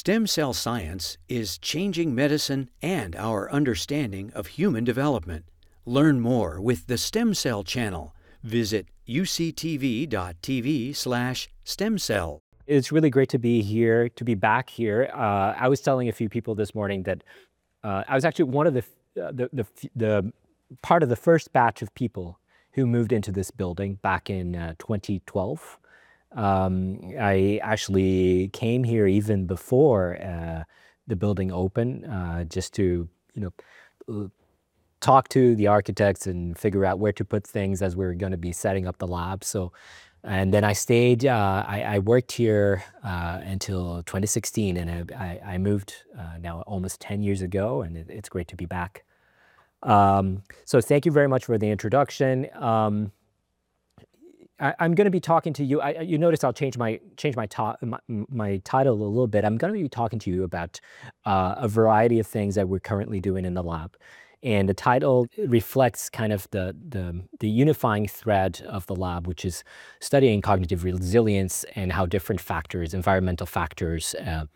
Stem cell science is changing medicine and our understanding of human development. Learn more with the Stem Cell Channel. Visit uctv.tv/stemcell. It's really great to be here, to be back here. I was telling a few people this morning that I was actually one of the part of the first batch of people who moved into this building back in 2012. I actually came here even before the building opened, just to talk to the architects and figure out where to put things as we were going to be setting up the lab. And then I stayed. I worked here until 2016, and I moved now almost 10 years ago, and it's great to be back. So thank you very much for the introduction. I'm going to be talking to you. You notice I'll change my title a little bit. I'm going to be talking to you about a variety of things that we're currently doing in the lab. And the title reflects kind of the unifying thread of the lab, which is studying cognitive resilience and how different factors, environmental factors,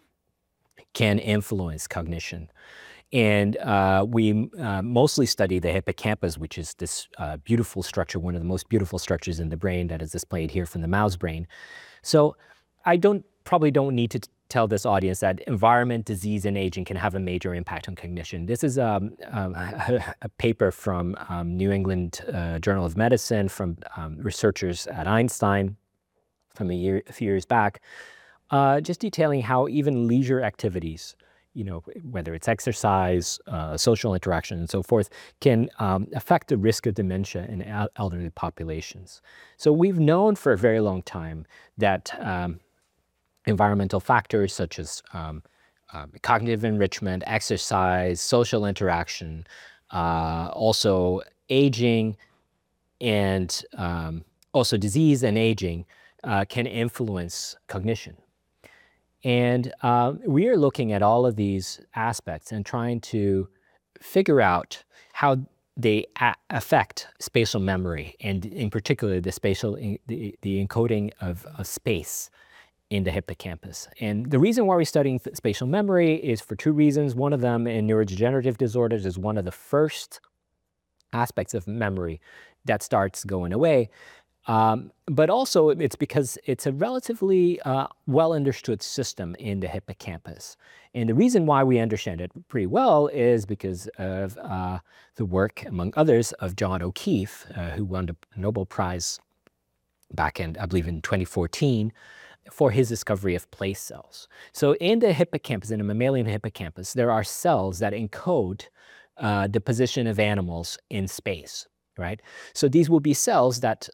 can influence cognition. And we mostly study the hippocampus, which is this beautiful structure, one of the most beautiful structures in the brain that is displayed here from the mouse brain. So I probably don't need to tell this audience that environment, disease, and aging can have a major impact on cognition. This is a paper from New England Journal of Medicine from researchers at Einstein from a few years back, just detailing how even leisure activities, whether it's exercise, social interaction, and so forth, can affect the risk of dementia in elderly populations. So we've known for a very long time that environmental factors such as cognitive enrichment, exercise, social interaction, also aging, and also disease and aging can influence cognition. And we are looking at all of these aspects and trying to figure out how they affect spatial memory, and in particular the encoding of space in the hippocampus. And the reason why we're studying spatial memory is for two reasons. One of them, in neurodegenerative disorders, is one of the first aspects of memory that starts going away. But also it's because it's a relatively well understood system in the hippocampus. And the reason why we understand it pretty well is because of the work, among others, of John O'Keefe, who won the Nobel Prize back in, I believe, in 2014, for his discovery of place cells. So in the hippocampus, in a mammalian hippocampus, there are cells that encode the position of animals in space, right? So these will be cells that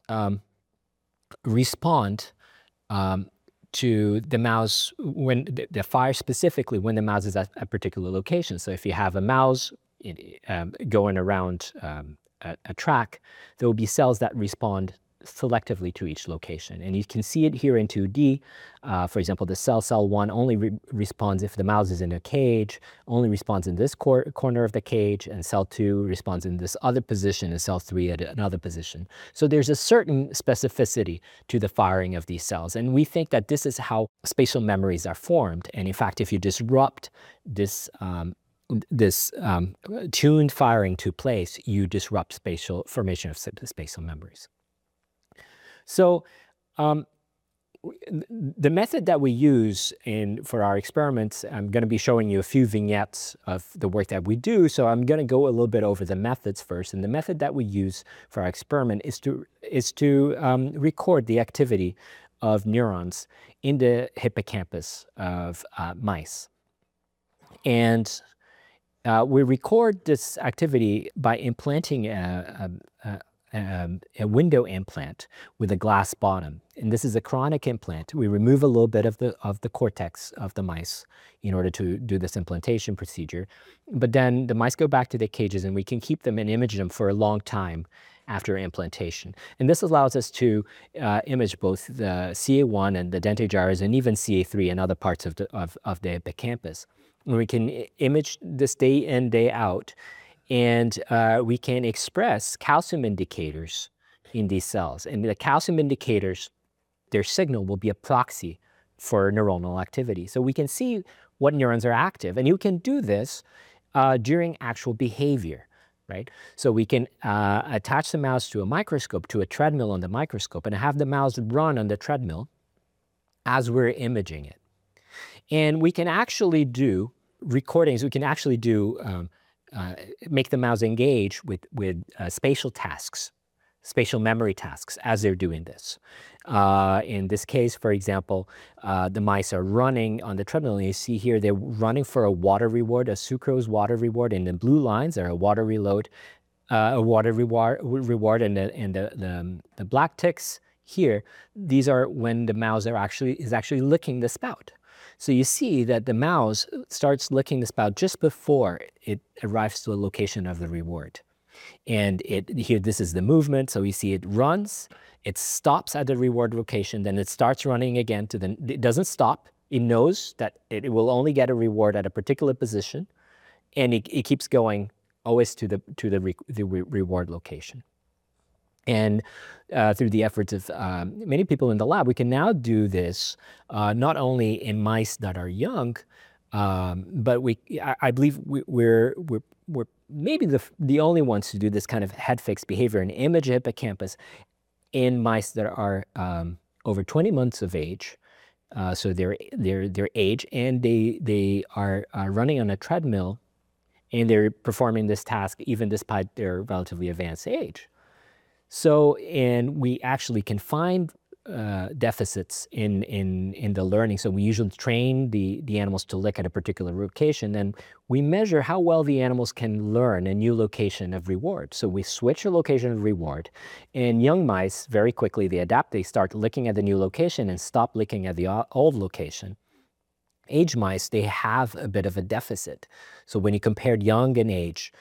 respond to the mouse when the fire, specifically when the mouse is at a particular location. So if you have a mouse going around a track, there will be cells that respond selectively to each location. And you can see it here in 2D. For example, the cell 1 only responds if the mouse is in a cage, only responds in this corner of the cage, and cell 2 responds in this other position, and cell 3 at another position. So there's a certain specificity to the firing of these cells. And we think that this is how spatial memories are formed. And in fact, if you disrupt this tuned firing to place, you disrupt formation of spatial memories. So the method that we use for our experiments, I'm going to be showing you a few vignettes of the work that we do. So I'm going to go a little bit over the methods first. And the method that we use for our experiment is to record the activity of neurons in the hippocampus of mice. And we record this activity by implanting a window implant with a glass bottom. And this is a chronic implant. We remove a little bit of the cortex of the mice in order to do this implantation procedure. But then the mice go back to their cages, and we can keep them and image them for a long time after implantation. And this allows us to image both the CA1 and the dentate gyres, and even CA3 and other parts of the hippocampus. And we can image this day in, day out, and we can express calcium indicators in these cells. And the calcium indicators, their signal will be a proxy for neuronal activity. So we can see what neurons are active. And you can do this during actual behavior, right? So we can attach the mouse to a microscope, to a treadmill on the microscope, and have the mouse run on the treadmill as we're imaging it. And we can actually do recordings. We can actually do make the mouse engage with spatial tasks, spatial memory tasks as they're doing this. In this case, for example, the mice are running on the treadmill, and you see here they're running for a water reward, a sucrose water reward. And the blue lines are a water reward, and the black ticks here, these are when the mouse is actually licking the spout. So you see that the mouse starts licking the spout just before it arrives to a location of the reward. And here, this is the movement. So you see it runs, it stops at the reward location, then it starts running again it doesn't stop. It knows that it will only get a reward at a particular position, and it keeps going always to the reward location. And through the efforts of many people in the lab, we can now do this not only in mice that are young, but I believe we're maybe the only ones to do this kind of head fixed behavior and image a hippocampus in mice that are over 20 months of age. So their age, and they are running on a treadmill, and they're performing this task even despite their relatively advanced age. So, and we actually can find deficits in the learning. So we usually train the animals to lick at a particular location, and we measure how well the animals can learn a new location of reward. So we switch a location of reward, and young mice, very quickly they adapt. They start licking at the new location and stop licking at the old location. Age mice, they have a bit of a deficit. So when you compared young and age,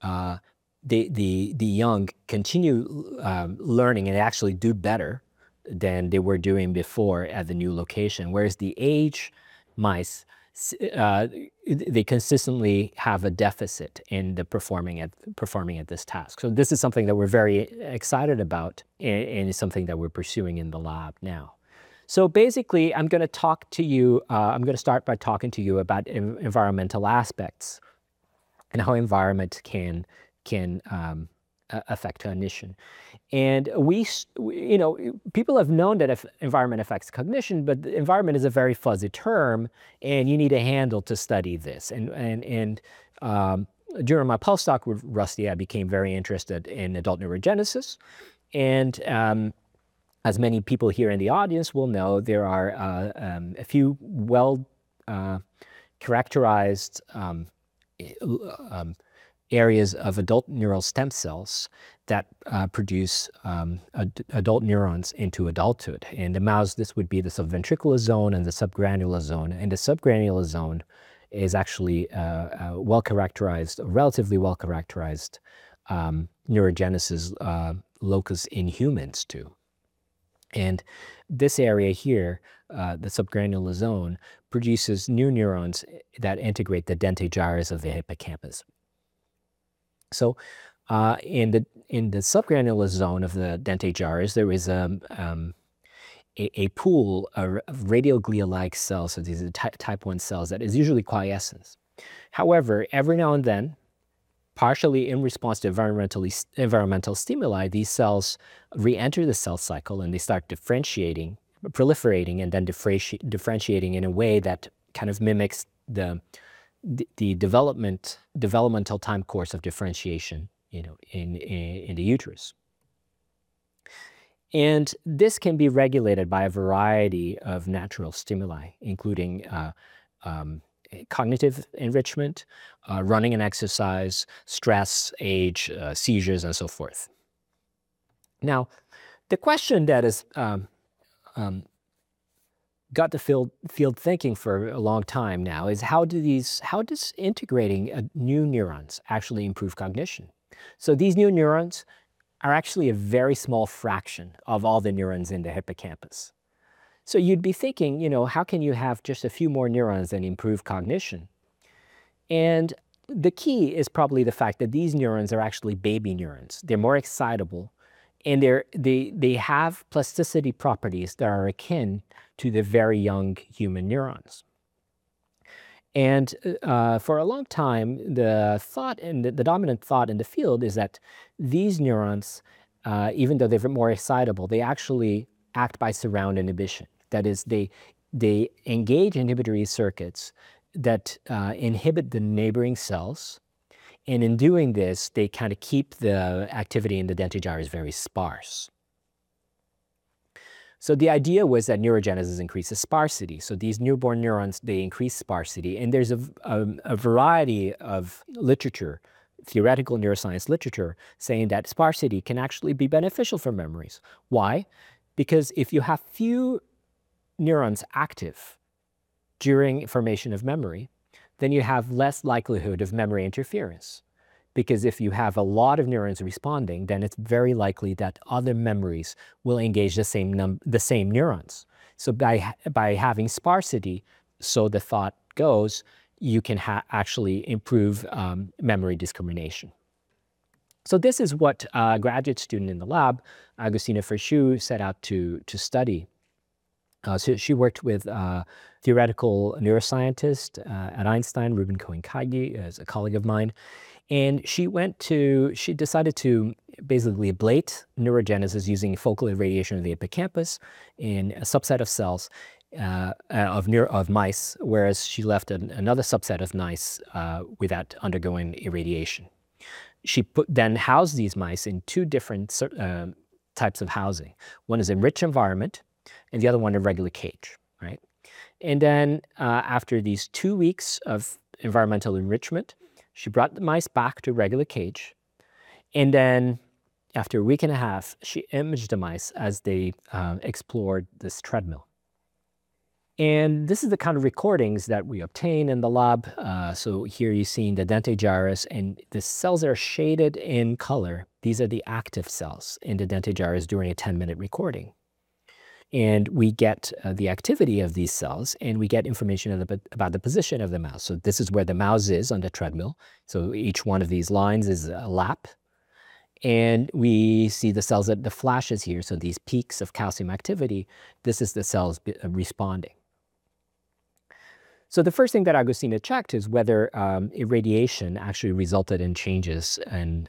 the young continue learning and actually do better than they were doing before at the new location, whereas the age mice, they consistently have a deficit in the performing at this task. So this is something that we're very excited about, and is something that we're pursuing in the lab now. So basically, I'm going to talk to you. I'm going to start by talking to you about environmental aspects and how environment can affect cognition. And people have known that if environment affects cognition, but the environment is a very fuzzy term, and you need a handle to study this. And during my postdoc with Rusty, I became very interested in adult neurogenesis. And as many people here in the audience will know, there are a few well characterized areas of adult neural stem cells that produce adult neurons into adulthood. In the mouse, this would be the subventricular zone and the subgranular zone. And the subgranular zone is actually relatively well-characterized neurogenesis locus in humans too. And this area here, the subgranular zone, produces new neurons that integrate the dentate gyrus of the hippocampus. So in the subgranular zone of the dentate gyrus, there is a pool of radioglial-like cells, so these are type 1 cells, that is usually quiescence. However, every now and then, partially in response to environmental stimuli, these cells re-enter the cell cycle, and they start differentiating, proliferating, and then differentiating in a way that kind of mimics the developmental time course of differentiation, in the uterus. And this can be regulated by a variety of natural stimuli, including cognitive enrichment, running and exercise, stress, age, seizures, and so forth. Now, the question that has got the field thinking for a long time now is how does integrating new neurons actually improve cognition? So these new neurons are actually a very small fraction of all the neurons in the hippocampus. So you'd be thinking, how can you have just a few more neurons and improve cognition? And the key is probably the fact that these neurons are actually baby neurons. They're more excitable, and they have plasticity properties that are akin to the very young human neurons. And for a long time, the dominant thought in the field is that these neurons, even though they're more excitable, they actually act by surround inhibition. That is, they engage inhibitory circuits that inhibit the neighboring cells. And in doing this, they kind of keep the activity in the dentate gyrus very sparse. So the idea was that neurogenesis increases sparsity. So these newborn neurons, they increase sparsity. And there's a variety of literature, theoretical neuroscience literature, saying that sparsity can actually be beneficial for memories. Why? Because if you have few neurons active during formation of memory, then you have less likelihood of memory interference. Because if you have a lot of neurons responding, then it's very likely that other memories will engage the same neurons. So by having sparsity, so the thought goes, you can actually improve memory discrimination. So this is what a graduate student in the lab, Agustina Fershou, set out to study. So she worked with theoretical neuroscientist at Einstein, Ruben Cohen-Kaigi, as a colleague of mine. And she decided to basically ablate neurogenesis using focal irradiation of the hippocampus in a subset of cells of mice, whereas she left another subset of mice without undergoing irradiation. She then housed these mice in two different types of housing. One is enriched environment, and the other one a regular cage, right? And then after these 2 weeks of environmental enrichment, she brought the mice back to a regular cage. And then after a week and a half, she imaged the mice as they explored this treadmill. And this is the kind of recordings that we obtain in the lab. So here you're seeing the dentate gyrus, and the cells are shaded in color. These are the active cells in the dentate gyrus during a 10-minute recording. And we get the activity of these cells, and we get information about the position of the mouse. So this is where the mouse is on the treadmill. So each one of these lines is a lap. And we see the cells, the flashes here, so these peaks of calcium activity, this is the cells responding. So the first thing that Agustina checked is whether irradiation actually resulted in changes in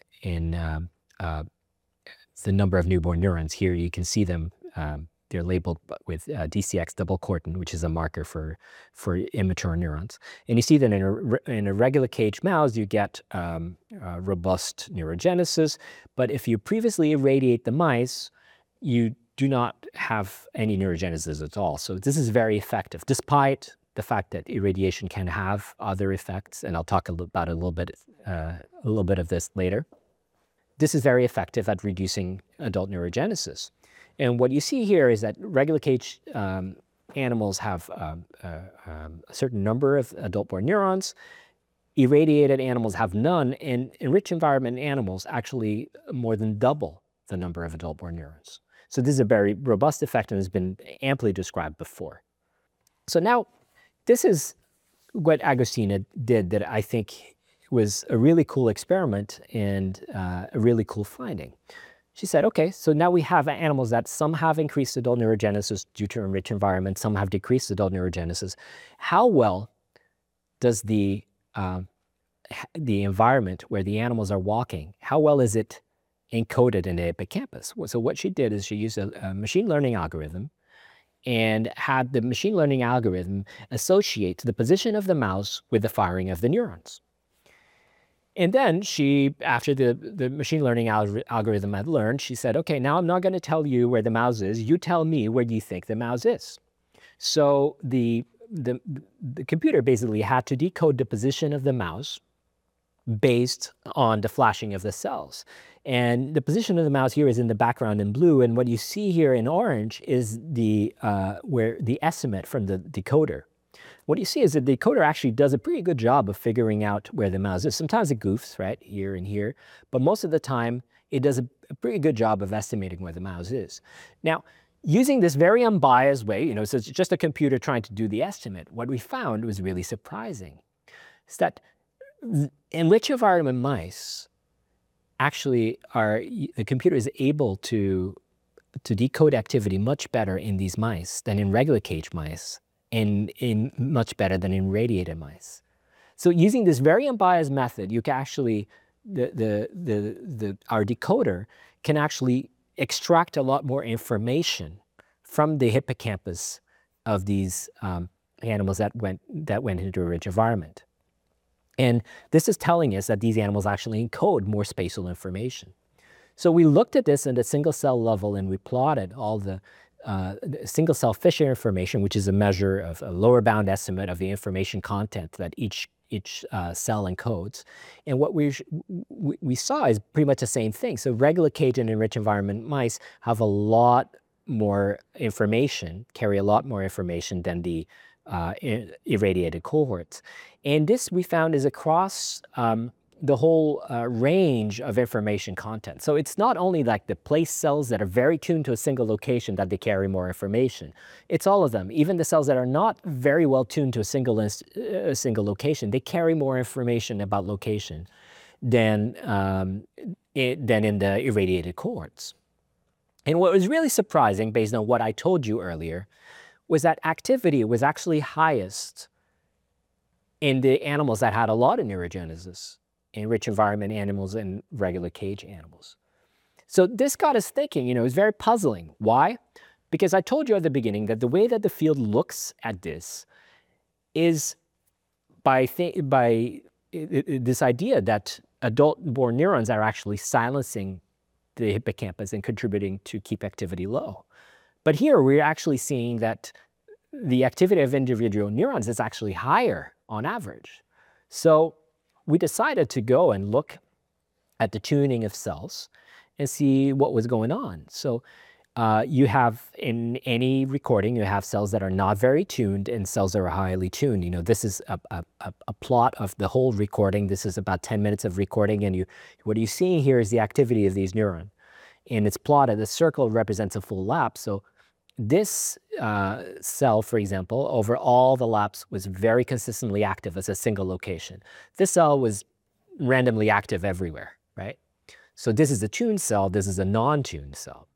the number of newborn neurons. Here you can see them. They're labeled with DCX double cortin, which is a marker for immature neurons. And you see that in a regular cage mouse, you get robust neurogenesis. But if you previously irradiate the mice, you do not have any neurogenesis at all. So this is very effective, despite the fact that irradiation can have other effects. And I'll talk about a little bit of this later. This is very effective at reducing adult neurogenesis. And what you see here is that regular cage animals have a certain number of adult-born neurons. Irradiated animals have none, and enriched environment animals actually more than double the number of adult-born neurons. So this is a very robust effect and has been amply described before. So now, this is what Agustina did that I think was a really cool experiment and a really cool finding. She said, okay, so now we have animals that some have increased adult neurogenesis due to enriched environment, some have decreased adult neurogenesis. How well does the environment where the animals are walking, how well is it encoded in the hippocampus? So what she did is she used a machine learning algorithm and had the machine learning algorithm associate the position of the mouse with the firing of the neurons. And then she, after the machine learning algorithm had learned, she said, okay, now I'm not going to tell you where the mouse is. You tell me where you think the mouse is. So the computer basically had to decode the position of the mouse based on the flashing of the cells. And the position of the mouse here is in the background in blue. And what you see here in orange is the estimate from the decoder. What you see is that the decoder actually does a pretty good job of figuring out where the mouse is. Sometimes it goofs, right, here and here, but most of the time it does a pretty good job of estimating where the mouse is. Now, using this very unbiased way, so it's just a computer trying to do the estimate, what we found was really surprising. Is that enriched environment mice actually the computer is able to decode activity much better in these mice than in regular cage mice in much better than in radiated mice. So using this very unbiased method, you can actually, our decoder can actually extract a lot more information from the hippocampus of these animals that went into a rich environment. And this is telling us that these animals actually encode more spatial information. So we looked at this at a single cell level, and we plotted all the single cell Fisher information, which is a measure of a lower bound estimate of the information content that each cell encodes. And what we saw is pretty much the same thing. So regular cage and enriched environment mice have a lot more information, carry a lot more information than the irradiated cohorts. And this we found is across the whole range of information content. So it's not only like the place cells that are very tuned to a single location that they carry more information. It's all of them. Even the cells that are not very well tuned to a single location, they carry more information about location than in the irradiated cohorts. And what was really surprising, based on what I told you earlier, was that activity was actually highest in the animals that had a lot of neurogenesis, in rich environment animals and regular cage animals. So this got us thinking, it was very puzzling. Why? Because I told you at the beginning that the way that the field looks at this is by this idea that adult-born neurons are actually silencing the hippocampus and contributing to keep activity low. But here we're actually seeing that the activity of individual neurons is actually higher on average. So we decided to go and look at the tuning of cells and see what was going on. So you have, in any recording, you have cells that are not very tuned and cells that are highly tuned. This is a plot of the whole recording. This is about 10 minutes of recording, and what you're seeing here is the activity of these neurons. And it's plotted. The circle represents a full lap. So this cell, for example, over all the laps was very consistently active as a single location. This cell was randomly active everywhere, right? So this is a tuned cell, this is a non-tuned cell.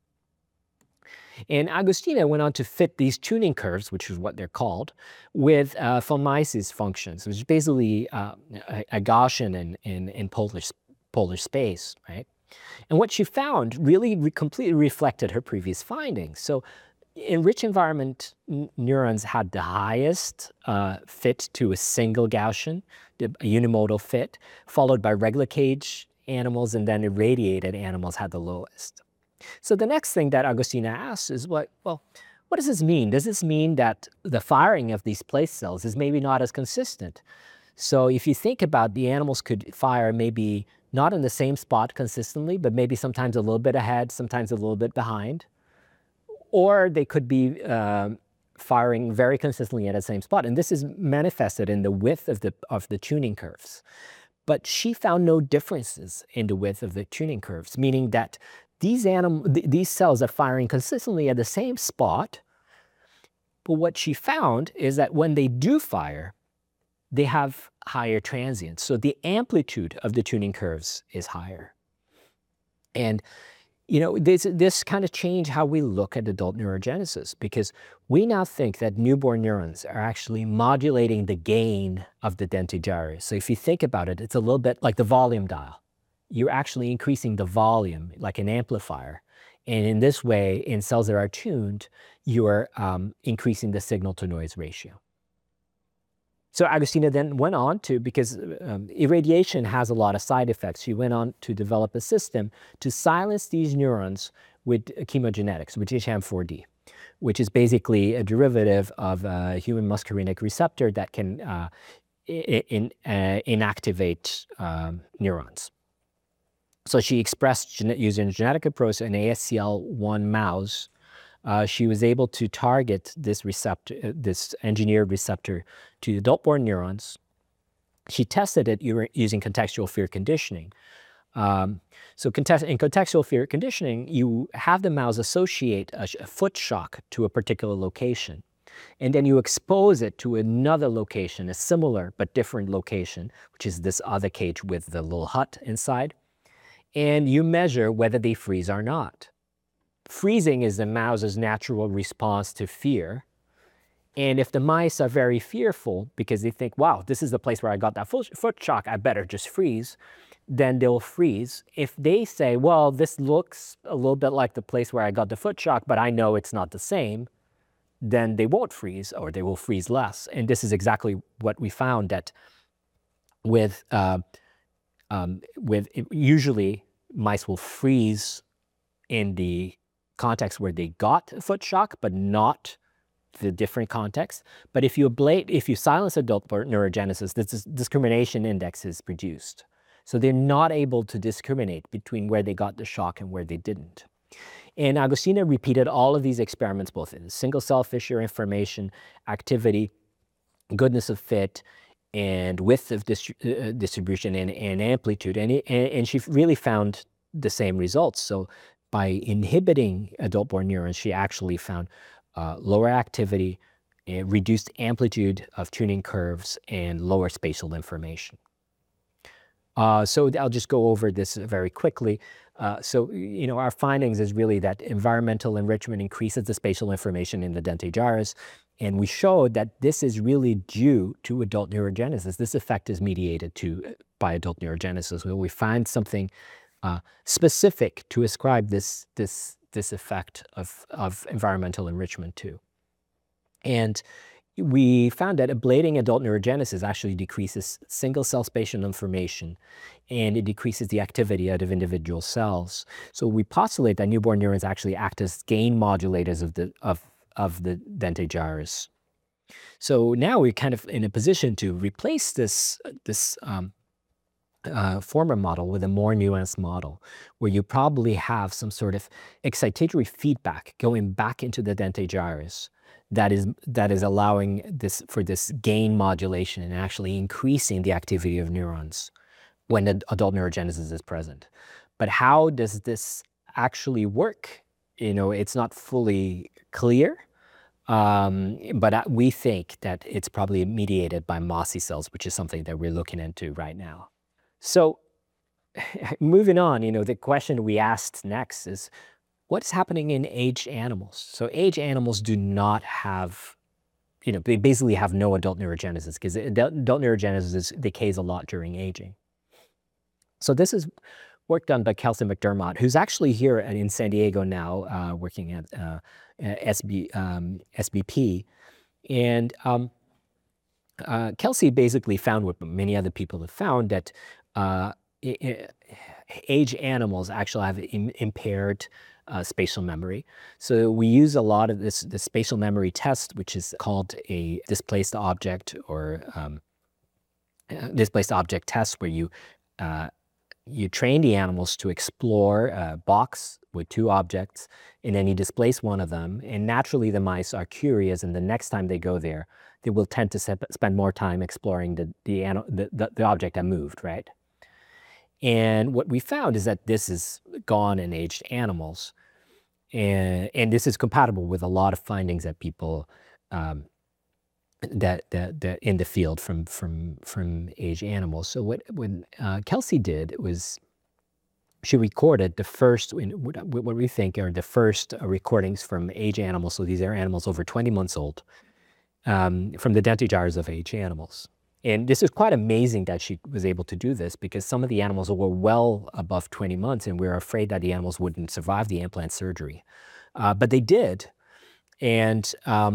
And Agustina went on to fit these tuning curves, which is what they're called, with von Mises functions, which is basically a Gaussian in polar space, right? And what she found really completely reflected her previous findings. So enriched environment neurons had the highest fit to a single Gaussian, a unimodal fit, followed by regular cage animals, and then irradiated animals had the lowest. So the next thing that Agustina asks is, what does this mean? Does this mean that the firing of these place cells is maybe not as consistent? So if you think about, the animals could fire maybe not in the same spot consistently, but maybe sometimes a little bit ahead, sometimes a little bit behind. Or they could be firing very consistently at the same spot. And this is manifested in the width of the tuning curves. But she found no differences in the width of the tuning curves, meaning that these cells are firing consistently at the same spot. But what she found is that when they do fire, they have higher transients. So the amplitude of the tuning curves is higher. And this kind of changed how we look at adult neurogenesis, because we now think that newborn neurons are actually modulating the gain of the dentate gyrus. So if you think about it, it's a little bit like the volume dial. You're actually increasing the volume like an amplifier. And in this way, in cells that are tuned, you're increasing the signal-to-noise ratio. So Agustina then went on to, because irradiation has a lot of side effects, she went on to develop a system to silence these neurons with chemogenetics, with HM4D, which is basically a derivative of a human muscarinic receptor that can inactivate neurons. So she expressed, using a genetic approach, an ASCL1 mouse. She was able to target this receptor, this engineered receptor, to adult-born neurons. She tested it using contextual fear conditioning. In contextual fear conditioning, you have the mouse associate a foot shock to a particular location, and then you expose it to another location, a similar but different location, which is this other cage with the little hut inside, and you measure whether they freeze or not. Freezing is the mouse's natural response to fear, And if the mice are very fearful because they think, wow, this is the place where I got that foot shock, I better just freeze, then they'll freeze. If they say, well, this looks a little bit like the place where I got the foot shock, but I know it's not the same, then they won't freeze, or they will freeze less. And this is exactly what we found, that with usually mice will freeze in the context where they got a foot shock, but not the different context. But if you silence adult neurogenesis, this discrimination index is produced. So they're not able to discriminate between where they got the shock and where they didn't. And Agostina repeated all of these experiments, both in single cell fissure information, activity, goodness of fit, and width of distribution and amplitude. And she really found the same results. So by inhibiting adult-born neurons, she actually found lower activity, reduced amplitude of tuning curves, and lower spatial information. So I'll just go over this very quickly. So our findings is really that environmental enrichment increases the spatial information in the dentate gyrus, and we showed that this is really due to adult neurogenesis. This effect is mediated by adult neurogenesis, where we find something specific to ascribe this effect of environmental enrichment to. And we found that ablating adult neurogenesis actually decreases single-cell spatial information, and it decreases the activity out of individual cells. So we postulate that newborn neurons actually act as gain modulators of the dentate gyrus. So now we're kind of in a position to replace this former model with a more nuanced model, where you probably have some sort of excitatory feedback going back into the dentate gyrus that is allowing this gain modulation and actually increasing the activity of neurons when the adult neurogenesis is present. But how does this actually work? It's not fully clear, but we think that it's probably mediated by Mossy cells, which is something that we're looking into right now. So moving on, the question we asked next is, what's happening in aged animals? So aged animals do not have, they basically have no adult neurogenesis, because adult neurogenesis decays a lot during aging. So this is work done by Kelsey McDermott, who's actually here in San Diego now, working at SBP. And Kelsey basically found what many other people have found, that aged animals actually have impaired spatial memory. So we use a lot of this spatial memory test, which is called a displaced object or displaced object test, where you train the animals to explore a box with two objects, and then you displace one of them. And naturally, the mice are curious, and the next time they go there, they will tend to spend more time exploring the object that moved, right? And what we found is that this is gone in aged animals, and this is compatible with a lot of findings that people that in the field from aged animals. So what Kelsey did was, she recorded the first, what we think are the first recordings from aged animals. So these are animals over 20 months old, from the dentate gyrus of aged animals. And this is quite amazing that she was able to do this, because some of the animals were well above 20 months, and we were afraid that the animals wouldn't survive the implant surgery. But they did. And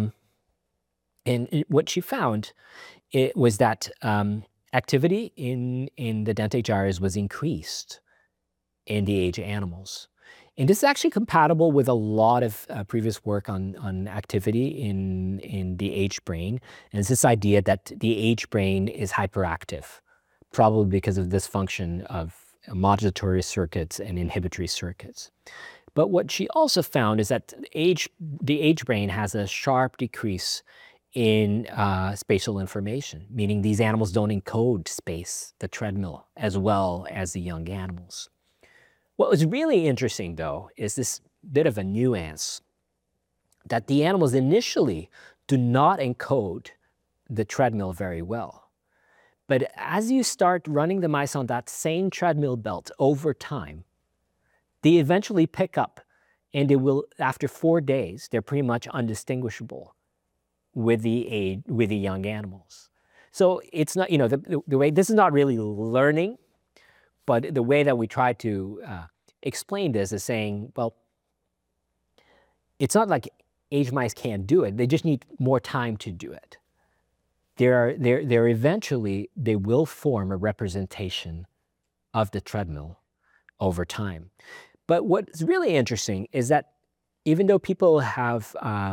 what she found was that activity in the dentate gyrus was increased in the aged animals. And this is actually compatible with a lot of previous work on activity in the aged brain. And it's this idea that the aged brain is hyperactive, probably because of dysfunction of modulatory circuits and inhibitory circuits. But what she also found is that the aged brain has a sharp decrease in spatial information, meaning these animals don't encode space, the treadmill, as well as the young animals. What was really interesting, though, is this bit of a nuance, that the animals initially do not encode the treadmill very well. But as you start running the mice on that same treadmill belt over time, they eventually pick up, and they will, after 4 days, they're pretty much undistinguishable with the young animals. So it's not, the way, this is not really learning, but the way that we try to explain this is saying, well, it's not like age mice can't do it. They just need more time to do it. They're eventually, they will form a representation of the treadmill over time. But what's really interesting is that even though people have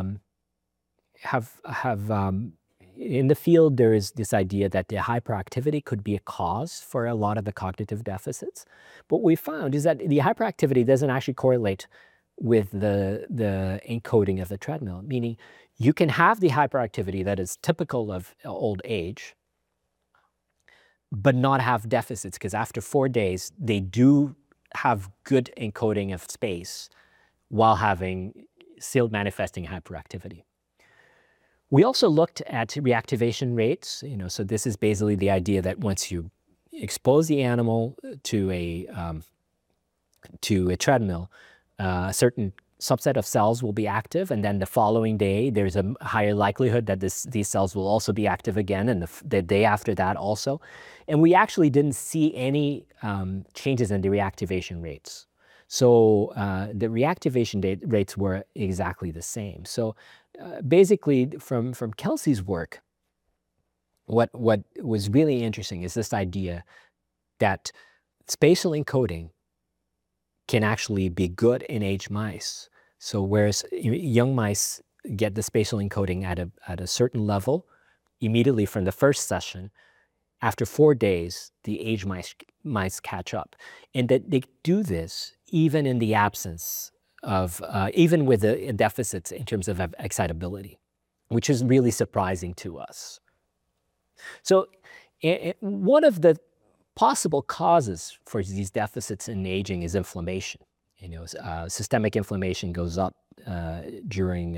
in the field, there is this idea that the hyperactivity could be a cause for a lot of the cognitive deficits. What we found is that the hyperactivity doesn't actually correlate with the encoding of the treadmill, meaning you can have the hyperactivity that is typical of old age, but not have deficits, because after 4 days, they do have good encoding of space while still manifesting hyperactivity. We also looked at reactivation rates. So this is basically the idea that once you expose the animal to a treadmill, a certain subset of cells will be active, and then the following day, there's a higher likelihood that these cells will also be active again, and the day after that also. And we actually didn't see any changes in the reactivation rates. So the reactivation rates were exactly the same. So basically, from Kelsey's work, what was really interesting is this idea that spatial encoding can actually be good in aged mice. So whereas young mice get the spatial encoding at a certain level immediately from the first session, after 4 days, the aged mice catch up. And that they do this even in the absence of, even with the deficits in terms of excitability, which is really surprising to us. So one of the possible causes for these deficits in aging is inflammation. Systemic inflammation goes up during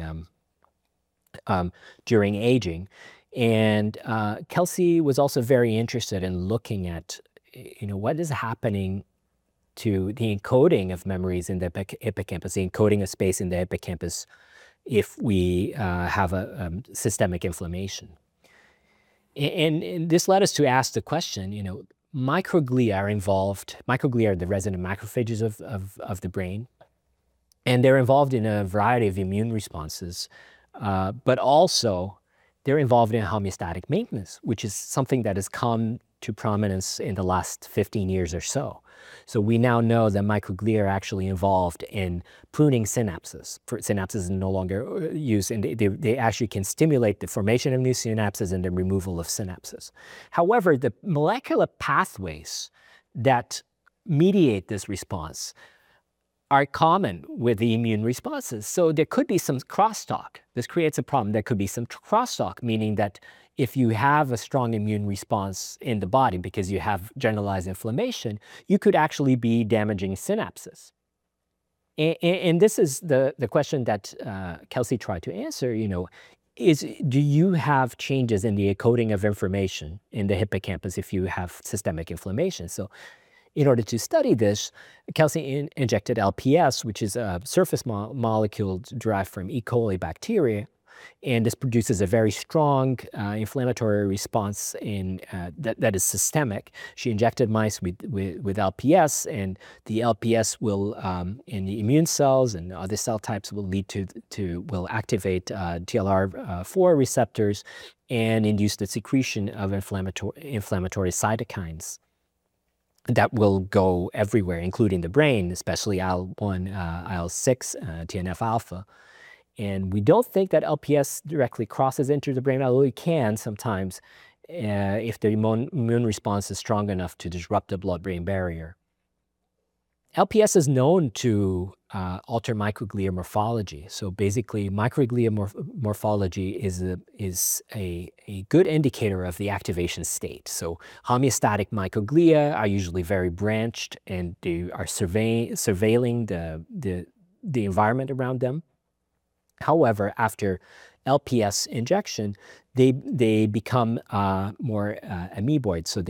aging. And Kelsey was also very interested in looking at, what is happening to the encoding of memories in the hippocampus, the encoding of space in the hippocampus, if we have a systemic inflammation. And this led us to ask the question, microglia are involved. Microglia are the resident macrophages of the brain, and they're involved in a variety of immune responses, but also they're involved in homeostatic maintenance, which is something that has come to prominence in the last 15 years or so. So we now know that microglia are actually involved in pruning synapses. Synapses are no longer used, and they actually can stimulate the formation of new synapses and the removal of synapses. However, the molecular pathways that mediate this response are common with the immune responses. So there could be some crosstalk. This creates a problem. There could be some crosstalk, meaning that if you have a strong immune response in the body because you have generalized inflammation, you could actually be damaging synapses. And this is the question that Kelsey tried to answer, do you have changes in the encoding of information in the hippocampus if you have systemic inflammation? So in order to study this, Kelsey injected LPS, which is a surface molecule derived from E. coli bacteria, and this produces a very strong inflammatory response that is systemic. She injected mice with LPS, and the LPS will, in the immune cells and other cell types, will lead will activate TLR4 receptors and induce the secretion of inflammatory cytokines that will go everywhere, including the brain, especially IL-1, IL-6, TNF-alpha. And we don't think that LPS directly crosses into the brain, although it can sometimes if the immune response is strong enough to disrupt the blood-brain barrier. LPS is known to alter microglia morphology. So basically, microglia morphology is a good indicator of the activation state. So homeostatic microglia are usually very branched, and they are surveilling the environment around them. However, after LPS injection, they become more amoeboid. So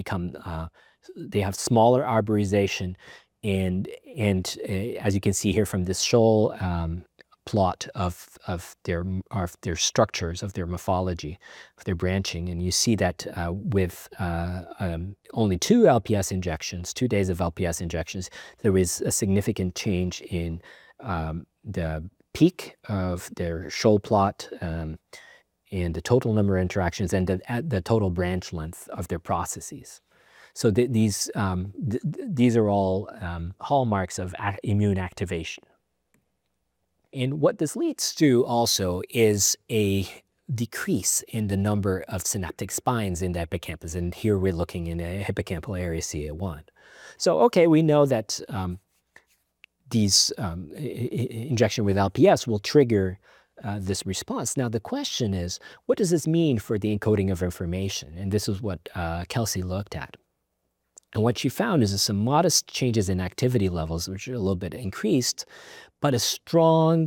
they have smaller arborization. And as you can see here from this shoal plot of their structures, of their morphology, of their branching. And you see that with only 2 days of LPS injections, there is a significant change in the peak of their shoal plot, and the total number of interactions, and the total branch length of their processes. So these are all hallmarks of immune activation. And what this leads to also is a decrease in the number of synaptic spines in the hippocampus. And here we're looking in a hippocampal area CA1. So, okay, we know that these injection with LPS will trigger this response. Now, the question is, what does this mean for the encoding of information? And this is what Kelsey looked at. And what she found is some modest changes in activity levels, which are a little bit increased, but a strong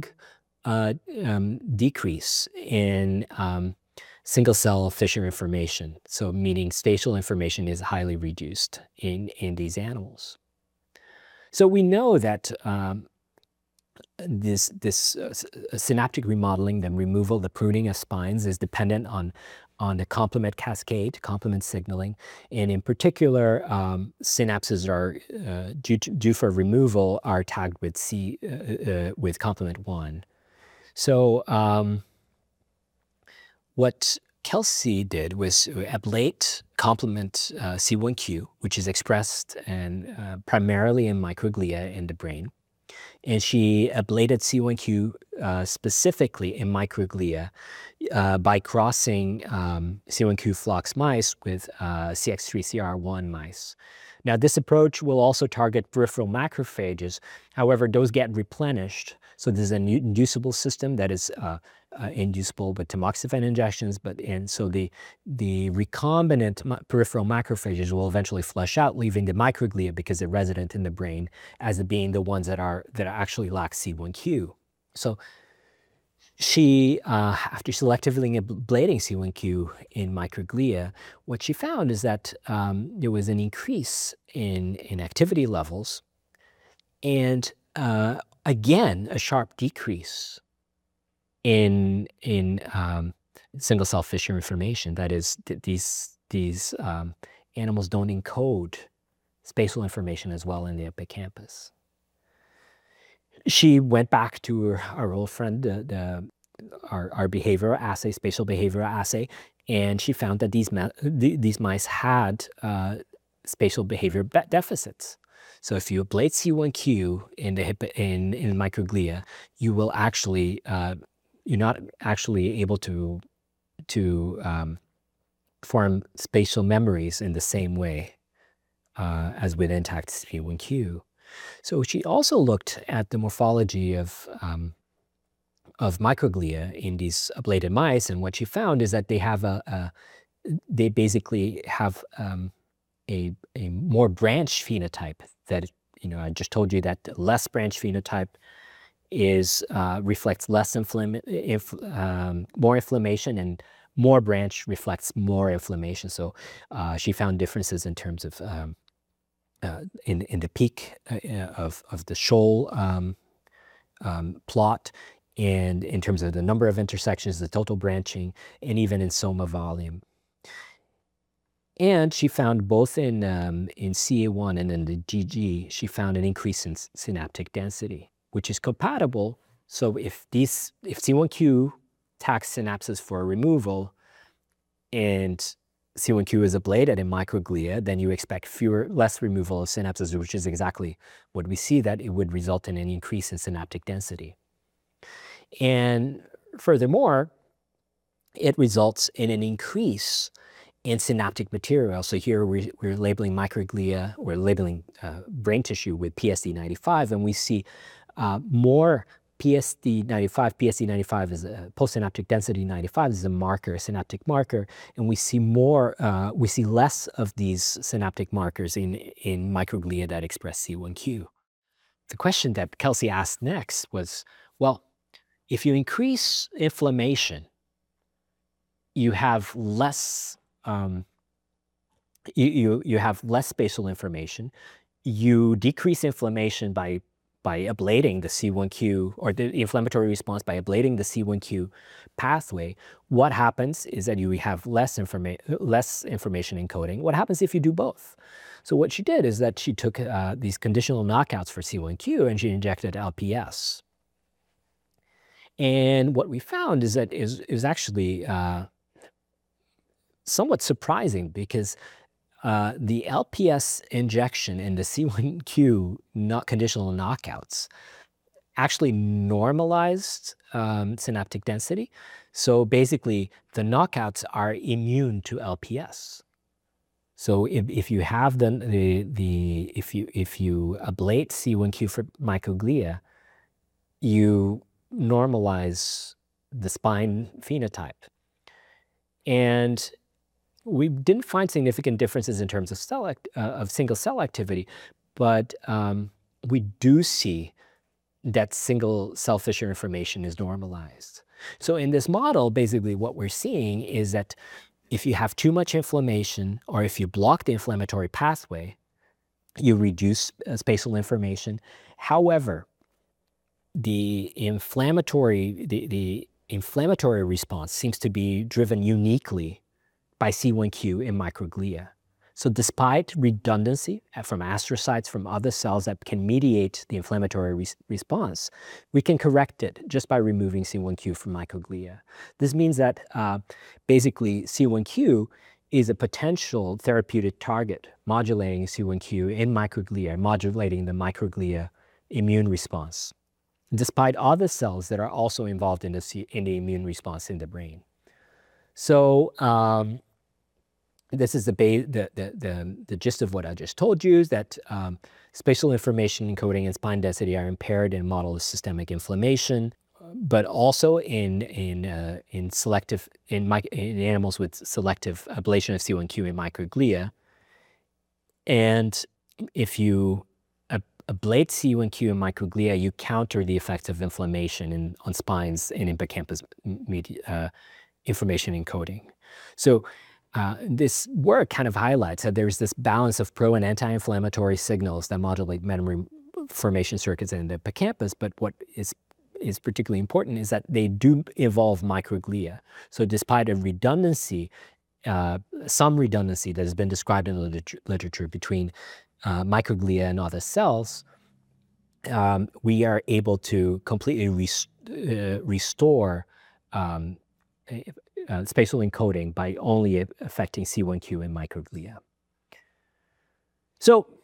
decrease in single-cell Fisher information. So meaning spatial information is highly reduced in these animals. So we know that this synaptic remodeling, the removal, the pruning of spines is dependent on the complement cascade, complement signaling. And in particular, synapses are due for removal are tagged with complement 1. So what Kelsey did was ablate complement C1q, which is expressed and primarily in microglia in the brain. And she ablated C1q specifically in microglia by crossing C1q flox mice with CX3CR1 mice. Now, this approach will also target peripheral macrophages. However, those get replenished. So there's an inducible system that is inducible with tamoxifen injections, so the recombinant peripheral macrophages will eventually flush out, leaving the microglia, because they're resident in the brain, as being the ones that actually lack C1q. So she, after selectively ablating C1q in microglia, what she found is that there was an increase in activity levels, and again, a sharp decrease in single-cell Fisher information. That is, these animals don't encode spatial information as well in the hippocampus. She went back to our old friend, our behavioral assay, spatial behavioral assay, and she found that these mice had spatial behavior deficits. So if you ablate C1q in microglia, you will actually you're not actually able to form spatial memories in the same way as with intact C1q. So she also looked at the morphology of microglia in these ablated mice, and what she found is that they basically have a more branched phenotype. That, I just told you that the less branch phenotype reflects less more inflammation, and more branch reflects more inflammation. So she found differences in terms of in the peak of the shoal plot, and in terms of the number of intersections, the total branching, and even in soma volume. And she found both in CA1 and in the GG, she found an increase in synaptic density, which is compatible. So if C1q tags synapses for removal and C1q is ablated in microglia, then you expect less removal of synapses, which is exactly what we see, that it would result in an increase in synaptic density. And furthermore, it results in an increase in synaptic material. So here we're labeling microglia, we're labeling brain tissue with PSD95, and we see more PSD95. PSD95 is a postsynaptic density 95 is a marker, a synaptic marker, and we see less of these synaptic markers in microglia that express C1q. The question that Kelsey asked next was, well, if you increase inflammation, you have less you have less spatial information. You decrease inflammation by by ablating the C1q, or the inflammatory response by ablating the C1q pathway, what happens is that you have less information encoding. What happens if you do both? So what she did is that she took these conditional knockouts for C1q and she injected LPS. And what we found is that is actually somewhat surprising, because the LPS injection and the C1q conditional knockouts actually normalized synaptic density. So basically, the knockouts are immune to LPS. So if you have if you ablate C1q for microglia, you normalize the spine phenotype. And we didn't find significant differences in terms of single cell activity, but we do see that single cell fissure information is normalized. So in this model, basically what we're seeing is that if you have too much inflammation, or if you block the inflammatory pathway, you reduce spatial information. However, the inflammatory response seems to be driven uniquely by C1q in microglia. So despite redundancy from astrocytes from other cells that can mediate the inflammatory response, we can correct it just by removing C1q from microglia. This means that basically C1q is a potential therapeutic target, modulating C1q in microglia, modulating the microglia immune response, despite other cells that are also involved in the immune response in the brain. So this is the gist of what I just told you, is that spatial information encoding and spine density are impaired in a model of systemic inflammation, but also in animals with selective ablation of C1q in microglia. And if you ablate C1q in microglia, you counter the effects of inflammation on spines and hippocampus information encoding. So this work kind of highlights that there's this balance of pro and anti-inflammatory signals that modulate memory formation circuits in the hippocampus, but what is particularly important is that they do involve microglia. So despite a redundancy, some redundancy that has been described in the literature between microglia and other cells, we are able to completely restore spatial encoding by only affecting C1q in microglia. So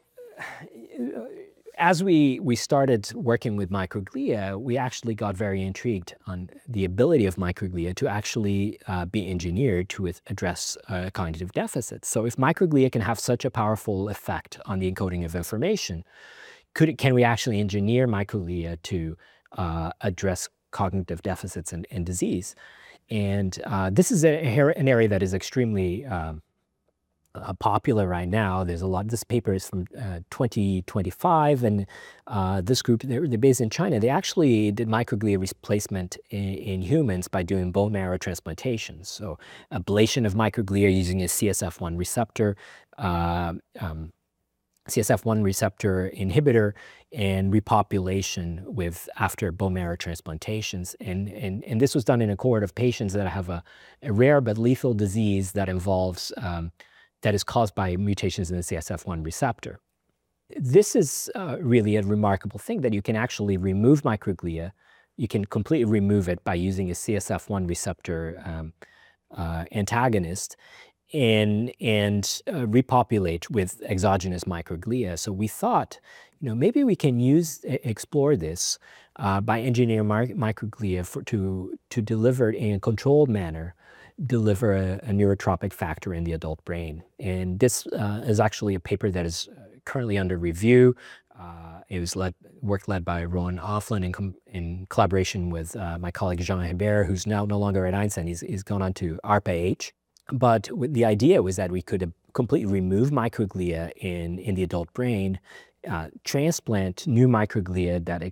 as we started working with microglia, we actually got very intrigued on the ability of microglia to actually be engineered to address cognitive deficits. So if microglia can have such a powerful effect on the encoding of information, can we actually engineer microglia to address cognitive deficits and disease? And this is an area that is extremely popular right now. There's a lot. This paper is from 2025, and this group, they're based in China. They actually did microglia replacement in humans by doing bone marrow transplantations. So ablation of microglia using a CSF1 receptor, inhibitor, and repopulation after bone marrow transplantations. And this was done in a cohort of patients that have a rare but lethal disease that involves, that is caused by mutations in the CSF1 receptor. This is really a remarkable thing, that you can actually remove microglia. You can completely remove it by using a CSF1 receptor antagonist, and repopulate with exogenous microglia. So we thought, maybe we can explore this by engineering microglia to deliver in a controlled manner, deliver a neurotropic factor in the adult brain. And this is actually a paper that is currently under review. It was work led by Rowan Offlin in collaboration with my colleague Jean Hebert, who's now no longer at Einstein. He's gone on to ARPA-H. But the idea was that we could completely remove microglia in the adult brain, transplant new microglia that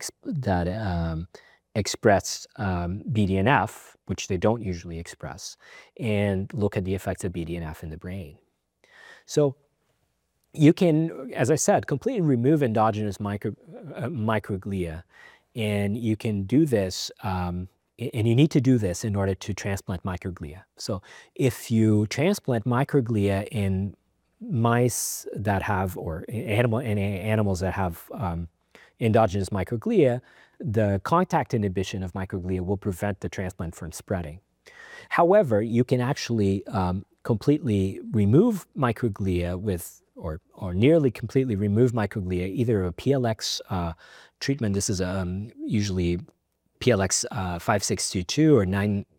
express BDNF, which they don't usually express, and look at the effects of BDNF in the brain. So you can, as I said, completely remove endogenous microglia. And you can do this, and you need to do this in order to transplant microglia. So if you transplant microglia in mice that have, or animals that have endogenous microglia, the contact inhibition of microglia will prevent the transplant from spreading. However, you can actually completely remove microglia with, or nearly completely remove microglia, either a PLX treatment. This is usually PLX 5622 or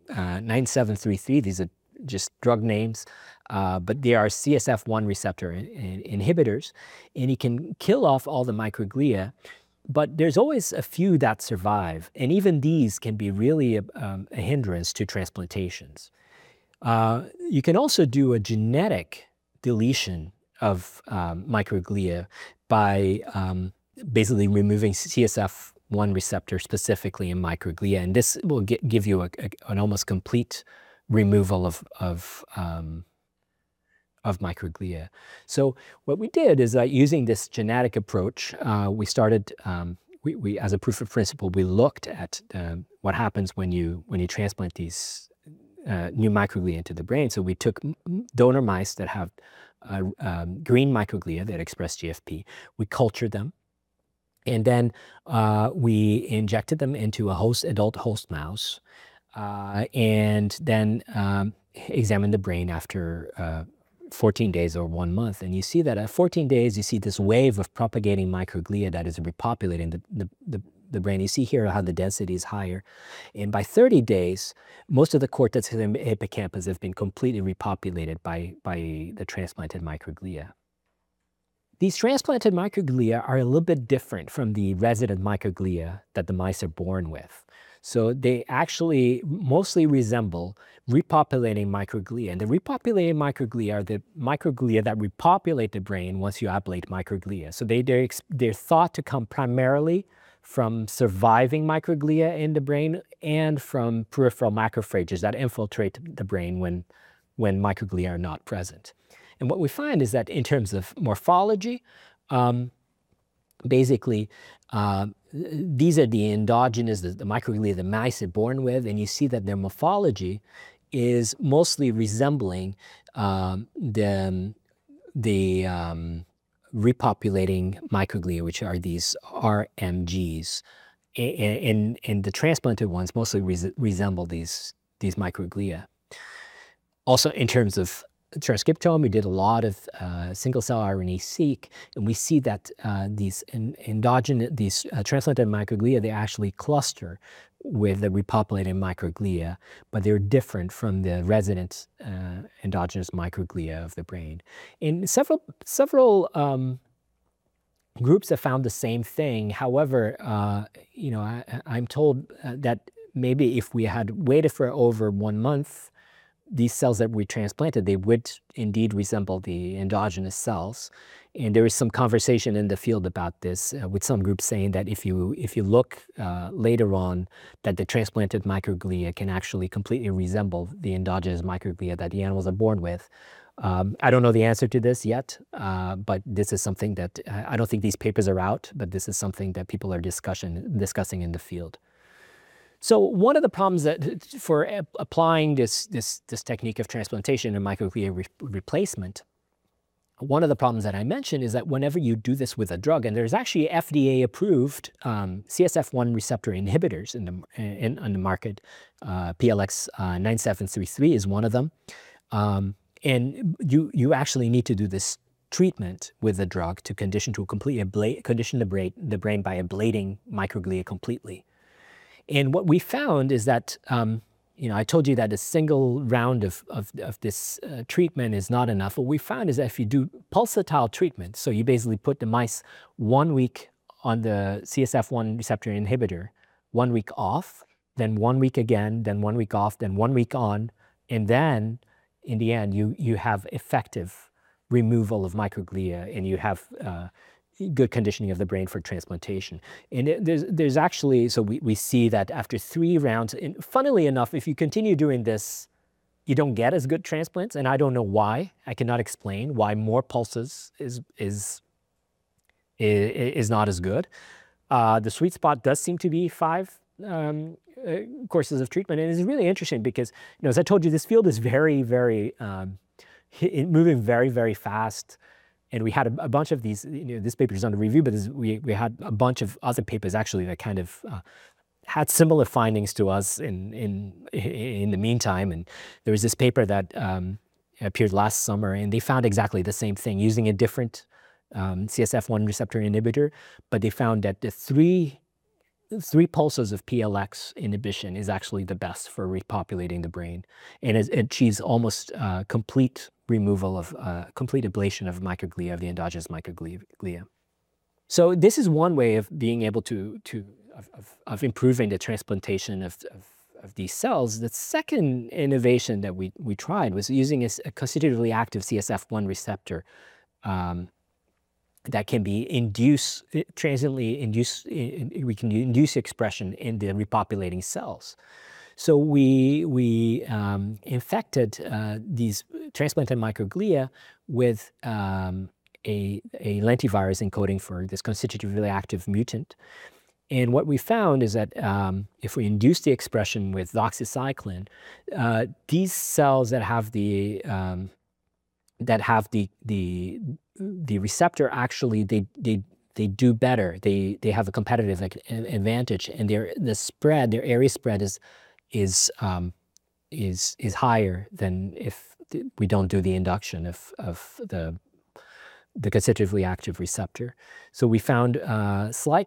9733. These are just drug names, but they are CSF1 receptor inhibitors, and you can kill off all the microglia. But there's always a few that survive, and even these can be really a hindrance to transplantations. You can also do a genetic deletion of microglia by basically removing CSF1 receptor specifically in microglia, and this will give you an almost complete removal of microglia. So what we did is using this genetic approach, we started, we as a proof of principle, we looked at what happens when you transplant these new microglia into the brain. So we took donor mice that have green microglia that express GFP. We cultured them, and then we injected them into a adult host mouse, and then examined the brain after 14 days or 1 month. And you see that at 14 days, you see this wave of propagating microglia that is repopulating the brain. You see here how the density is higher. And by 30 days, most of the cortex and hippocampus have been completely repopulated by the transplanted microglia. These transplanted microglia are a little bit different from the resident microglia that the mice are born with. So they actually mostly resemble repopulating microglia. And the repopulating microglia are the microglia that repopulate the brain once you ablate microglia. So they're thought to come primarily from surviving microglia in the brain and from peripheral macrophages that infiltrate the brain when microglia are not present. And what we find is that in terms of morphology, basically, these are the endogenous, the microglia the mice are born with, and you see that their morphology is mostly resembling the repopulating microglia, which are these RMGs, and the transplanted ones mostly resemble these microglia. Also, in terms of transcriptome, we did a lot of single-cell RNA-seq, and we see that these transplanted microglia, they actually cluster with the repopulated microglia, but they're different from the resident endogenous microglia of the brain. And several groups have found the same thing. However, I'm told that maybe if we had waited for over 1 month, these cells that we transplanted, they would indeed resemble the endogenous cells. And there is some conversation in the field about this, with some groups saying that if you look later on, that the transplanted microglia can actually completely resemble the endogenous microglia that the animals are born with. I don't know the answer to this yet, but this is something that, I don't think these papers are out, but this is something that people are discussing in the field. So one of the problems that for applying this technique of transplantation and microglia replacement, one of the problems that I mentioned is that whenever you do this with a drug, and there's actually FDA-approved CSF1 receptor inhibitors on the market, PLX 9733 is one of them, and you actually need to do this treatment with the drug to condition the brain by ablating microglia completely. And what we found is that, I told you that a single round of this treatment is not enough. What we found is that if you do pulsatile treatment, so you basically put the mice 1 week on the CSF1 receptor inhibitor, 1 week off, then 1 week again, then 1 week off, then 1 week on, and then in the end you have effective removal of microglia, and you have good conditioning of the brain for transplantation. And there's actually, so we see that after 3 rounds, and funnily enough, if you continue doing this you don't get as good transplants, and I don't know why. I cannot explain why more pulses is not as good. The sweet spot does seem to be 5 courses of treatment, and it's really interesting because, as I told you, this field is very, very moving very, very fast. And we had a bunch of these. This paper is under review, but we had a bunch of other papers actually that kind of had similar findings to us in the meantime. And there was this paper that appeared last summer, and they found exactly the same thing using a different CSF1 receptor inhibitor, but they found that the three pulses of PLX inhibition is actually the best for repopulating the brain, and it achieves almost complete removal of complete ablation of microglia, of the endogenous microglia. So this is one way of being able to improving the transplantation of these cells. The second innovation that we tried was using a constitutively active CSF1 receptor that can be transiently induced. We can induce expression in the repopulating cells. So we infected these transplanted microglia with a lentivirus encoding for this constitutively active mutant. And what we found is that if we induce the expression with doxycycline, these cells that have the receptor, actually they do better. They have a competitive advantage, and their area spread is higher than if we don't do the induction of the constitutively active receptor. So we found a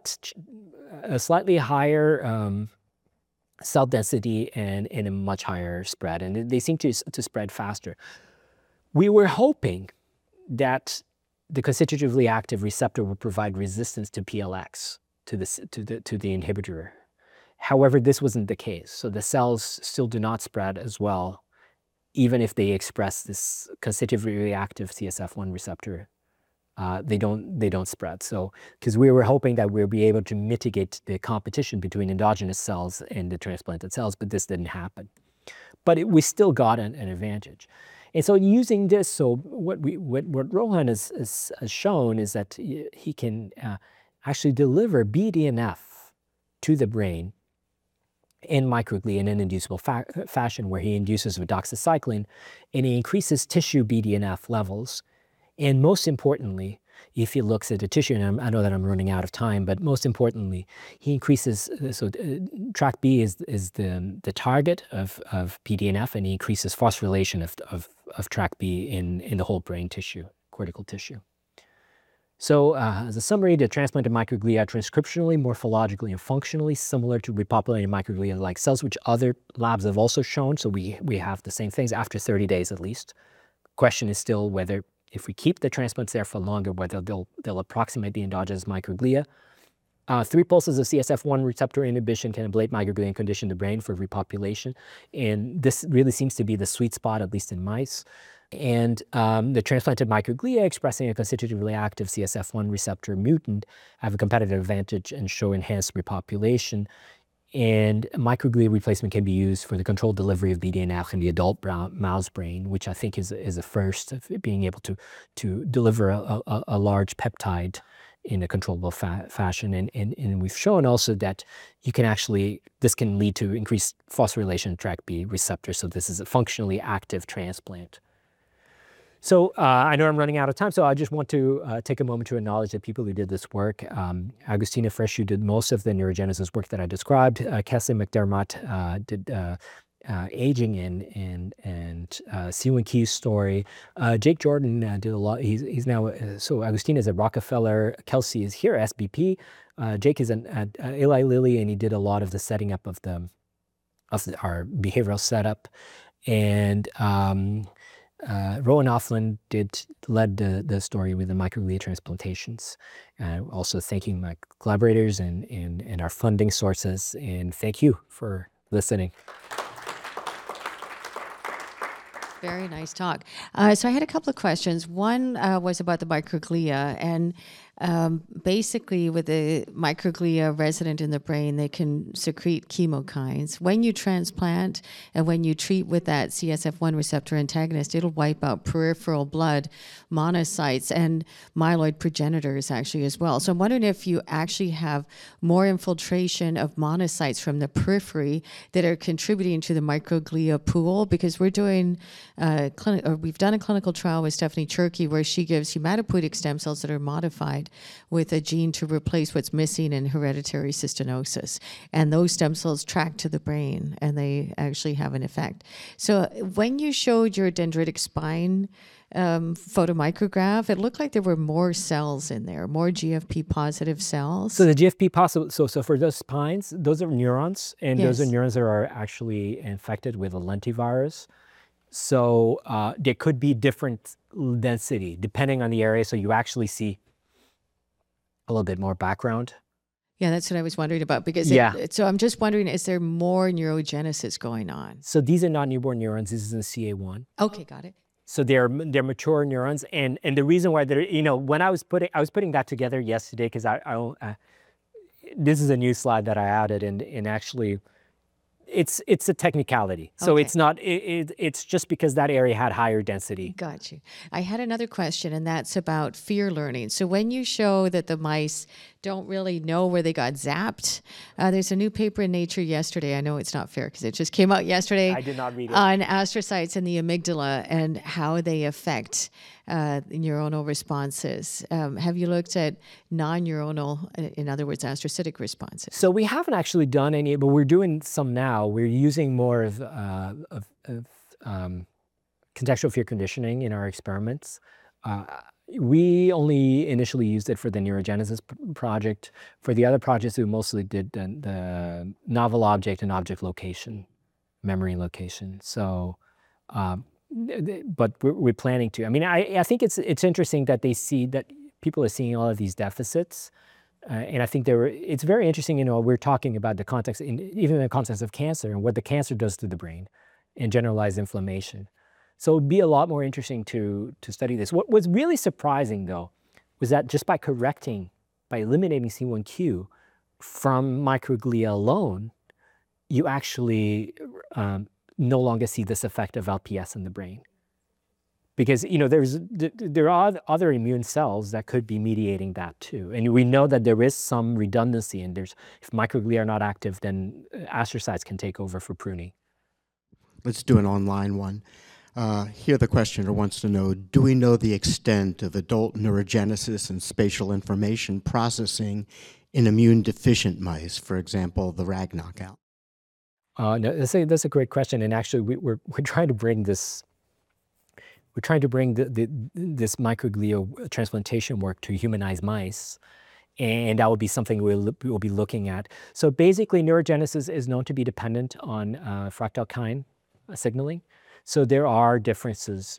slightly higher cell density and a much higher spread, and they seem to spread faster. We were hoping that the constitutively active receptor would provide resistance to PLX, to the inhibitor. However, this wasn't the case. So the cells still do not spread as well, even if they express this constitutively active CSF1 receptor. They don't spread. So, because we were hoping that we'll be able to mitigate the competition between endogenous cells and the transplanted cells, but this didn't happen. But we still got an advantage. And so using this, so what Rohan has shown is that he can actually deliver BDNF to the brain in microglia in an inducible fashion, where he induces with doxycycline, and he increases tissue BDNF levels. And most importantly, if he looks at the tissue, and I know that I'm running out of time, but most importantly, he increases, so tract B is the target of BDNF, and he increases phosphorylation of tract B in the whole brain tissue, cortical tissue. So as a summary, the transplanted microglia are transcriptionally, morphologically, and functionally similar to repopulated microglia-like cells, which other labs have also shown. So we have the same things after 30 days at least. Question is still whether, if we keep the transplants there for longer, whether they'll approximate the endogenous microglia. 3 pulses of CSF1 receptor inhibition can ablate microglia and condition the brain for repopulation. And this really seems to be the sweet spot, at least in mice. And the transplanted microglia expressing a constitutively active CSF1 receptor mutant have a competitive advantage and show enhanced repopulation. And microglia replacement can be used for the controlled delivery of BDNF in the adult mouse brain, which I think is a first of being able to deliver a large peptide in a controllable fashion. And we've shown also that this can lead to increased phosphorylation of tract B receptor. So this is a functionally active transplant. So I know I'm running out of time, so I just want to take a moment to acknowledge the people who did this work. Agustina Fresh, who did most of the neurogenesis work that I described. Kesley McDermott did aging and Siwon Key's story. Jake Jordan did a lot. He's now, so Agustina is at Rockefeller. Kelsey is here at SBP. Jake is at Eli Lilly, and he did a lot of the setting up of our behavioral setup. And Rowan Offland led the story with the microglia transplantations. Also thanking my collaborators and our funding sources, and thank you for listening. Very nice talk. So I had a couple of questions. One was about the microglia, and Basically, with the microglia resident in the brain, they can secrete chemokines. When you transplant and when you treat with that CSF1 receptor antagonist, it'll wipe out peripheral blood monocytes and myeloid progenitors actually as well. So I'm wondering if you actually have more infiltration of monocytes from the periphery that are contributing to the microglia pool, because we're doing we've done a clinical trial with Stephanie Cherky where she gives hematopoietic stem cells that are modified with a gene to replace what's missing in hereditary cystinosis. And those stem cells track to the brain and they actually have an effect. So when you showed your dendritic spine photomicrograph, it looked like there were more cells in there, more GFP positive cells. So the GFP positive, so for those spines, those are neurons, and those are Yes. neurons that are actually infected with a lentivirus. So there could be different density depending on the area. So you actually see a little bit more background. Yeah, that's what I was wondering about, because Yeah. so I'm just wondering, is there more neurogenesis going on? So these are not newborn neurons. This is in CA1. Okay, got it. So they're mature neurons, and the reason why they're, when I was putting that together yesterday, because this is a new slide that I added, and actually it's a technicality. So Okay. it's not it's just because that area had higher density. Got you. I had another question, and that's about fear learning. So when you show that the mice don't really know where they got zapped, there's a new paper in Nature yesterday. I know it's not fair because it just came out yesterday. I did not read it. On astrocytes and the amygdala and how they affect neuronal responses. Have you looked at non-neuronal, in other words, astrocytic responses? So we haven't actually done any, but we're doing some now. We're using more of contextual fear conditioning in our experiments. We only initially used it for the neurogenesis project. For the other projects, we mostly did the novel object and object location, memory location. So, but we're planning to. I mean, I think it's interesting that they see that people are seeing all of these deficits. And I think it's very interesting, we're talking about the context, even in the context of cancer and what the cancer does to the brain and generalized inflammation. So it'd be a lot more interesting to study this. What was really surprising, though, was that just by eliminating C1q from microglia alone, you actually no longer see this effect of LPS in the brain. Because there are other immune cells that could be mediating that too. And we know that there is some redundancy, and if microglia are not active, then astrocytes can take over for pruning. Let's do an online one. Here the questioner wants to know, do we know the extent of adult neurogenesis and spatial information processing in immune deficient mice, for example, the RAG knockout? No, that's a great question. And actually, we're trying to bring this. We're trying to bring this microglial transplantation work to humanized mice, and that will be something we'll be looking at. So basically, neurogenesis is known to be dependent on fractalkine signaling. So there are differences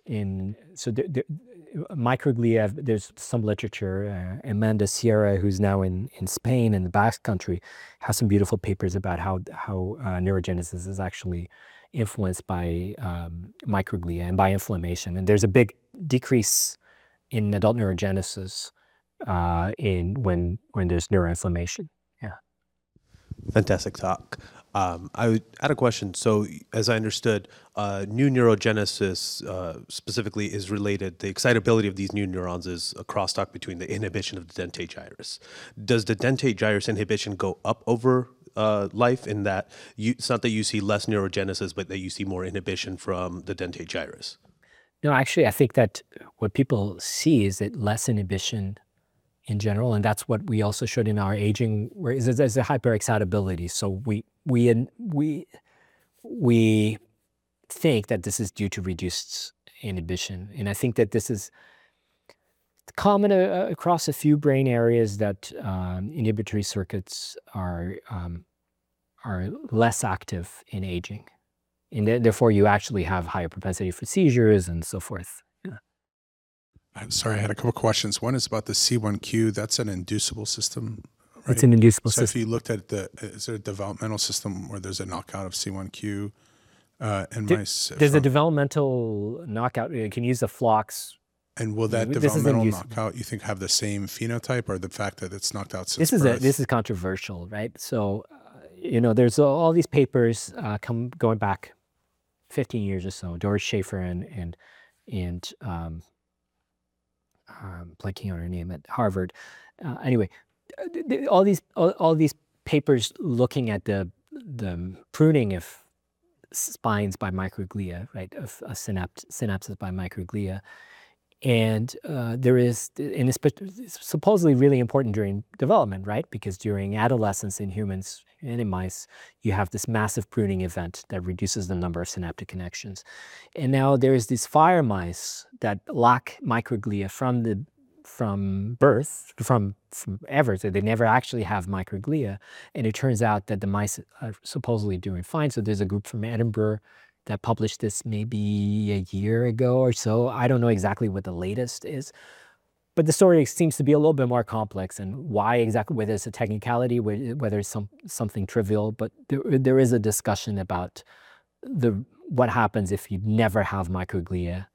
microglia. There's some literature. Amanda Sierra, who's now in Spain in the Basque Country, has some beautiful papers about how neurogenesis is actually influenced by microglia and by inflammation. And there's a big decrease in adult neurogenesis when there's neuroinflammation. Yeah. Fantastic talk. I had a question. So as I understood, new neurogenesis specifically is related, the excitability of these new neurons is a crosstalk between the inhibition of the dentate gyrus. Does the dentate gyrus inhibition go up over life in that it's not that you see less neurogenesis, but that you see more inhibition from the dentate gyrus? No, actually, I think that what people see is that less inhibition in general, and that's what we also showed in our aging, where there's a hyperexcitability. So we think that this is due to reduced inhibition, and I think that this is common across a few brain areas, that inhibitory circuits are less active in aging, and therefore you actually have higher propensity for seizures and so forth. Yeah. I'm sorry, I had a couple questions. One is about the C1q. That's an inducible system, right? It's an inducible So system. if you looked at is there a developmental system where there's a knockout of C1q in mice? There's a developmental knockout. You can use the FLOX And will that This is developmental in use. knockout, you think, have the same phenotype, or the fact that it's knocked out since This is birth? this is controversial, right? So, there's all these papers going back 15 years or so. Doris Schaefer and blanking on her name at Harvard. Anyway, all these papers looking at the pruning of spines by microglia, right? Of synapses by microglia. And it's supposedly really important during development, right? Because during adolescence in humans and in mice, you have this massive pruning event that reduces the number of synaptic connections. And now there is these fire mice that lack microglia from birth, from ever, so they never actually have microglia. And it turns out that the mice are supposedly doing fine. So there's a group from Edinburgh that published this maybe a year ago or so. I don't know exactly what the latest is, but the story seems to be a little bit more complex, and why exactly, whether it's a technicality, whether it's something trivial, but there is a discussion about what happens if you never have microglia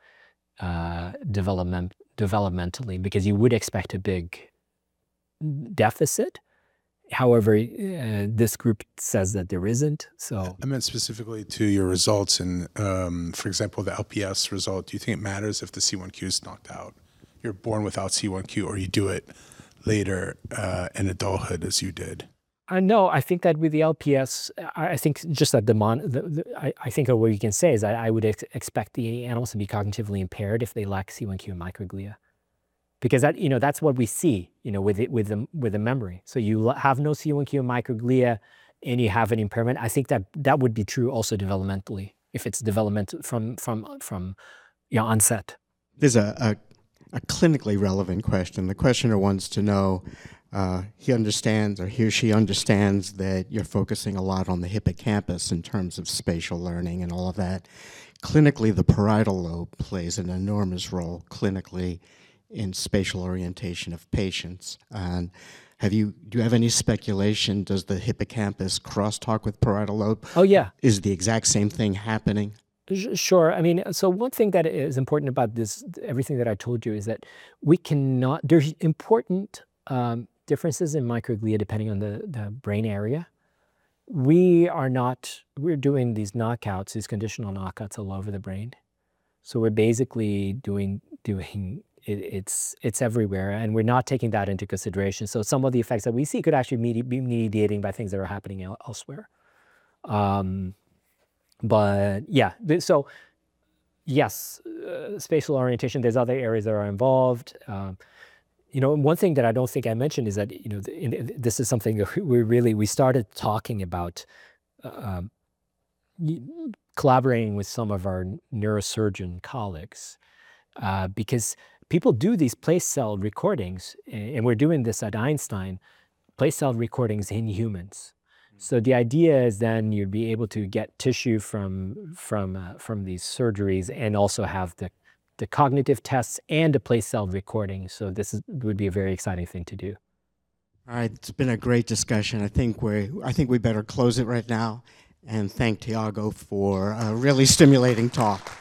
developmentally, because you would expect a big deficit. However, this group says that there isn't. So I meant specifically to your results, and for example, the LPS result. Do you think it matters if the C1q is knocked out? You're born without C1q, or you do it later in adulthood, as you did? No, I think that with the LPS, I think just that I think what you can say is that I would expect the animals to be cognitively impaired if they lack C1q and microglia. Because that's what we see, with the memory. So you have no C1q and microglia, and you have an impairment. I think that would be true also developmentally, if it's development from onset. There's a clinically relevant question. The questioner wants to know, he understands, or he or she understands, that you're focusing a lot on the hippocampus in terms of spatial learning and all of that. Clinically, the parietal lobe plays an enormous role clinically in spatial orientation of patients. And do you have any speculation? Does the hippocampus crosstalk with parietal lobe? Oh, yeah. Is the exact same thing happening? Sure. I mean, so one thing that is important about this, everything that I told you, is that there's important differences in microglia depending on the brain area. We're doing these knockouts, these conditional knockouts all over the brain. So we're basically doing it's everywhere, and we're not taking that into consideration. So some of the effects that we see could actually be mediating by things that are happening elsewhere. But yeah, so yes, spatial orientation, there's other areas that are involved. One thing that I don't think I mentioned is that, this is something that we started talking about, collaborating with some of our neurosurgeon colleagues, because people do these place cell recordings, and we're doing this at Einstein, place cell recordings in humans. So the idea is then you'd be able to get tissue from these surgeries, and also have the cognitive tests and the place cell recording. So would be a very exciting thing to do. All right, it's been a great discussion. I think we better close it right now, and thank Tiago for a really stimulating talk.